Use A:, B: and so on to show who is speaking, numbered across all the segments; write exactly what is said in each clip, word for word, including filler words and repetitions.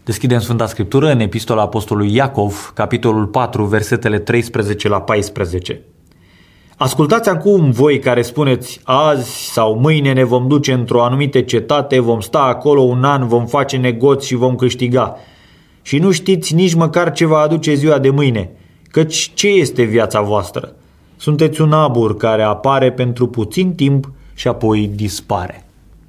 A: Deschidem Sfânta Scriptură în Epistola Apostolului Iacov, capitolul patru, versetele treisprezece la paisprezece. Ascultați acum voi care spuneți azi sau mâine ne vom duce într-o anumită cetate, vom sta acolo un an, vom face negoți și vom câștiga. Și nu știți nici măcar ce va aduce ziua de mâine, căci ce este viața voastră? Sunteți un abur care apare pentru puțin timp și apoi dispare.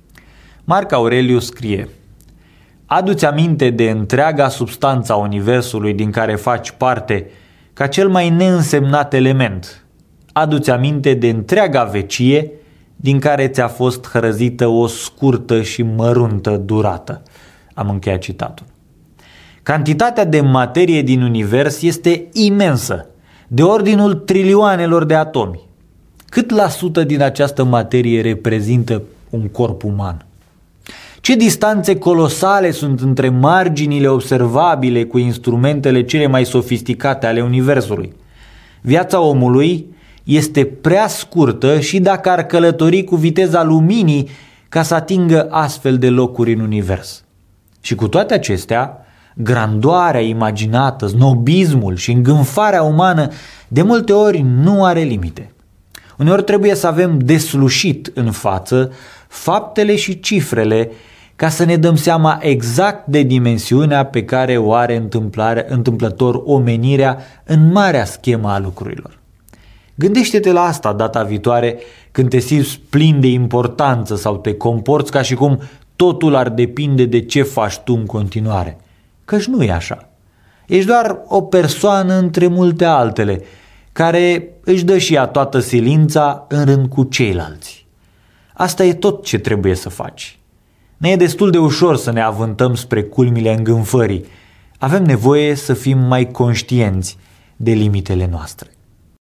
A: Marc Aurelius scrie: adu-ți aminte de întreaga substanța universului din care faci parte ca cel mai neînsemnat element. Adu-ți aminte de întreaga vecie din care ți-a fost hrăzită o scurtă și măruntă durată. Am încheiat citatul. Cantitatea de materie din univers este imensă, de ordinul trilioanelor de atomi. Cât la sută din această materie reprezintă un corp uman? Ce distanțe colosale sunt între marginile observabile cu instrumentele cele mai sofisticate ale universului. Viața omului este prea scurtă și dacă ar călători cu viteza luminii ca să atingă astfel de locuri în univers. Și cu toate acestea, grandoarea imaginată, snobismul și îngânfarea umană de multe ori nu are limite. Uneori trebuie să avem deslușit în față faptele și cifrele ca să ne dăm seama exact de dimensiunea pe care o are întâmplător omenirea în marea schemă a lucrurilor. Gândește-te la asta data viitoare când te simți plin de importanță sau te comporți ca și cum totul ar depinde de ce faci tu în continuare. Căci nu e așa. Ești doar o persoană între multe altele care își dă și ea toată silința în rând cu ceilalți. Asta e tot ce trebuie să faci. Ne e destul de ușor să ne avântăm spre culmile îngânfării. Avem nevoie să fim mai conștienți de limitele noastre.